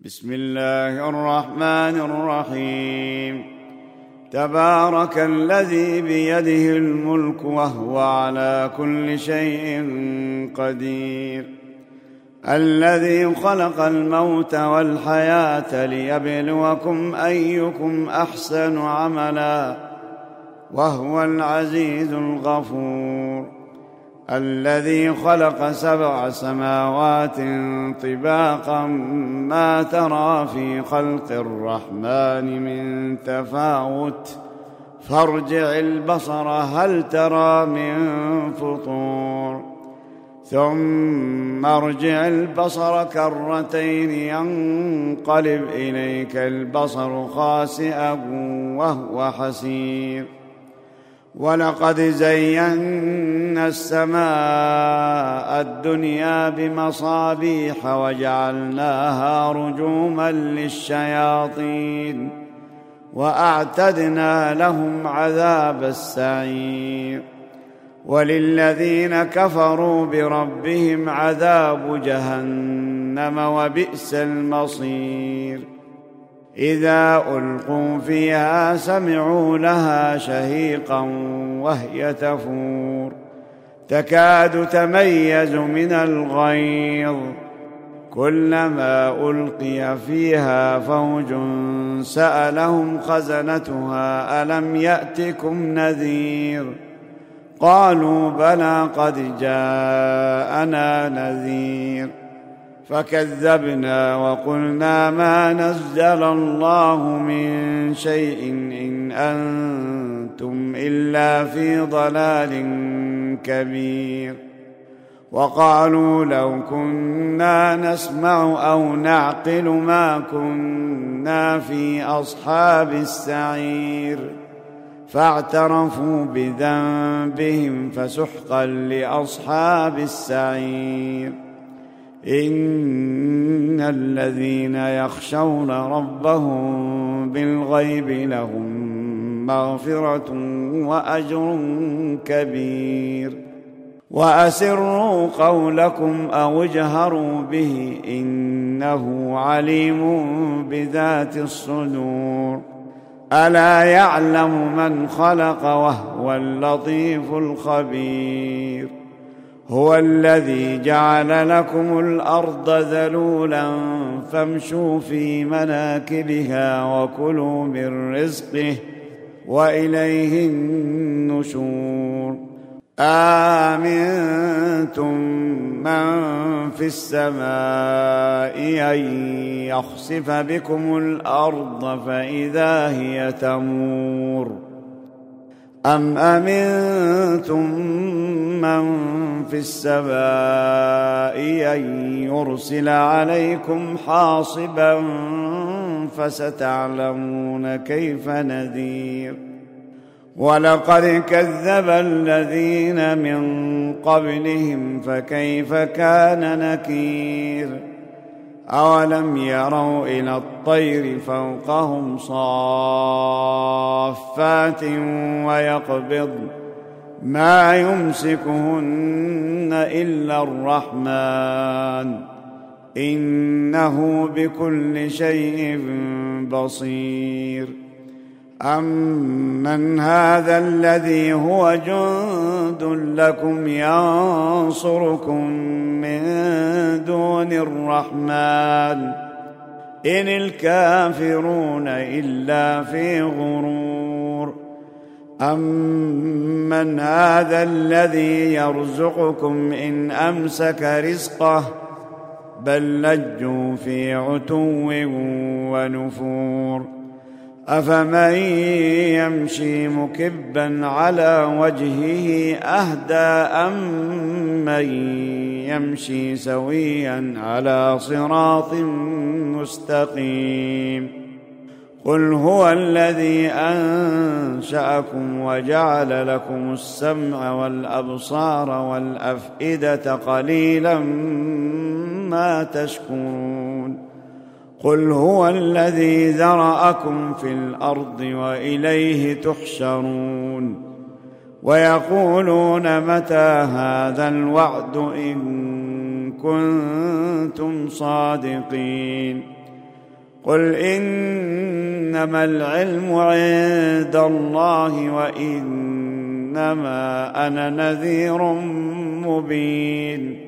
بسم الله الرحمن الرحيم. تبارك الذي بيده الملك وهو على كل شيء قدير، الذي خلق الموت والحياة ليبلوكم أيكم أحسن عملا وهو العزيز الغفور، الذي خلق 7 سماوات طباقا ما ترى في خلق الرحمن من تفاوت فارجع البصر هل ترى من فطور، ثم ارجع البصر كرتين ينقلب إليك البصر خاسئا وهو حسير، ولقد زينا السماء الدنيا بمصابيح وجعلناها رجوما للشياطين وأعتدنا لهم عذاب السعير، وللذين كفروا بربهم عذاب جهنم وبئس المصير. إذا ألقوا فيها سمعوا لها شهيقا وهي تفور تكاد تميز من الغيظ، كلما ألقي فيها فوج سألهم خزنتها ألم يأتكم نذير، قالوا بلى قد جاءنا نذير، فكذبنا وقلنا ما نزل الله من شيء إن أنتم إلا في ضلال كبير، وقالوا لو كنا نسمع أو نعقل ما كنا في أصحاب السعير، فاعترفوا بذنبهم فسحقا لأصحاب السعير. إن الذين يخشون ربهم بالغيب لهم مغفرة وأجر كبير، وأسروا قولكم أو اجهروا به إنه عليم بذات الصدور، ألا يعلم من خلق وهو اللطيف الخبير، هو الذي جعل لكم الأرض ذلولا فامشوا في مناكبها وكلوا من رزقه وإليه النشور. آمنتم من في السماء أن يخسف بكم الأرض فإذا هي تمور، أم أمنتم من في السماء أن يرسل عليكم حاصبا فستعلمون كيف نذير. ولقد كذب الذين من قبلهم فكيف كان نكير، أولم يروا إلى الطير فوقهم صافات ويقبضن ما يمسكهن إلا الرحمن إنه بكل شيء بصير. أمن هذا الذي هو جند لكم ينصركم من دون الرحمن إن الكافرون إلا في غرور. أمن هذا الذي يرزقكم إن أمسك رزقه بل لجوا في عتو ونفور. أفمن يمشي مكبا على وجهه أهدى أمن يمشي سويا على صراط مستقيم. قل هو الذي أنشأكم وجعل لكم السمع والأبصار والأفئدة قليلا ما تشكرون. قل هو الذي ذرأكم في الأرض وإليه تحشرون. ويقولون متى هذا الوعد إن كنتم صادقين. قل إنما العلم عند الله وإنما أنا نذير مبين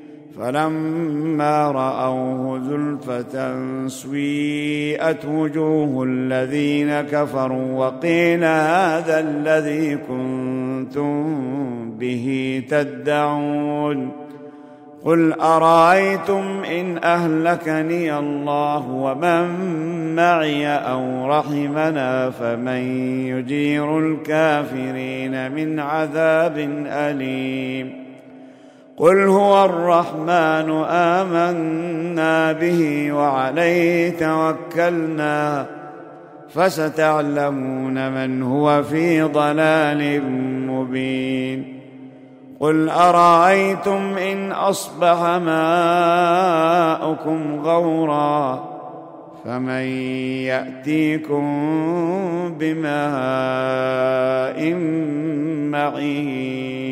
فلما رأوه زلفة سيئت وجوه الذين كفروا وقيل هذا الذي كنتم به تدعون قل أرأيتم إن أهلكني الله ومن معي أو رحمنا فمن يجير الكافرين من عذاب أليم قل هو الرحمن آمنا به وعليه توكلنا فستعلمون من هو في ضلال مبين قل أرأيتم إن أصبح ماؤكم غورا فمن يأتيكم بماء معين